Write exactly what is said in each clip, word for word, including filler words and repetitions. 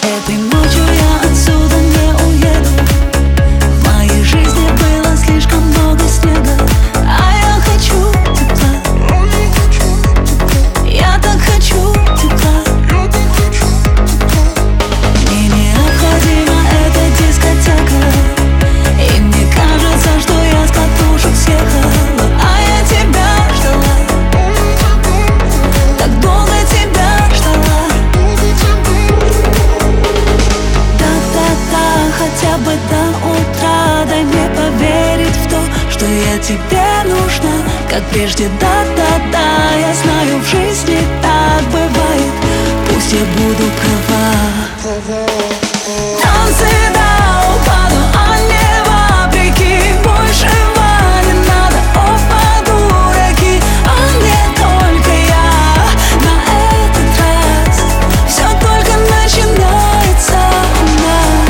Этой ночью я отсюда не уеду. В моей жизни было слишком много снега, а я хочу тепла. Я так хочу тепла. Мне необходима эта дискотека, и мне кажется, что я с катушек съехала. А я тебя ждала, так долго тебя ждала. Да-да-да, хотя бы до утра дай мне поверить в то, что я тебе нужна, как прежде. Да-да-да, я знаю, в жизни так бывает. Пусть я буду права. Танцы до упаду, а не вопреки. Большего не надо, опа, дураки. А не только я на этот раз. Все только начинается у нас.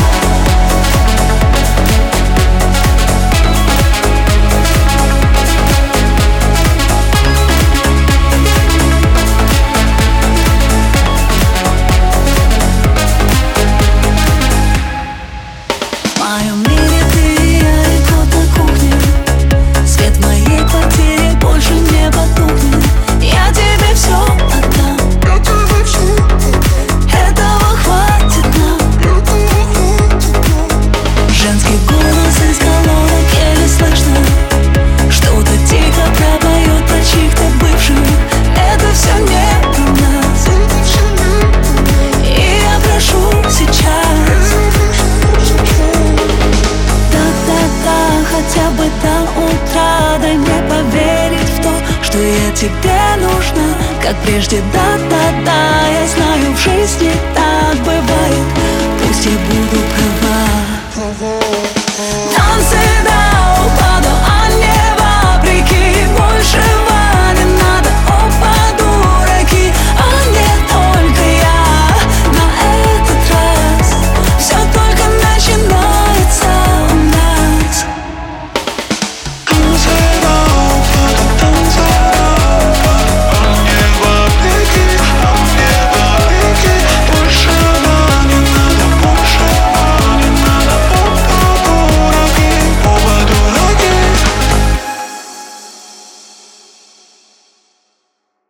В моем мире ты и я, и кот на кухне. Свет в моей квартире больше не потухнет. Я тебе все отдам. Этого хватит нам. Женский голос из колонок еле слышно. Что-то тихо пропоет про чьих-то бывших. Это все не про нас. И я прошу сейчас. Да-да-да, хотя бы до утра дай мне поверить в то, что я тебе нужна, как прежде. Да-да-да, я знаю, в жизни так бывает. Пусть я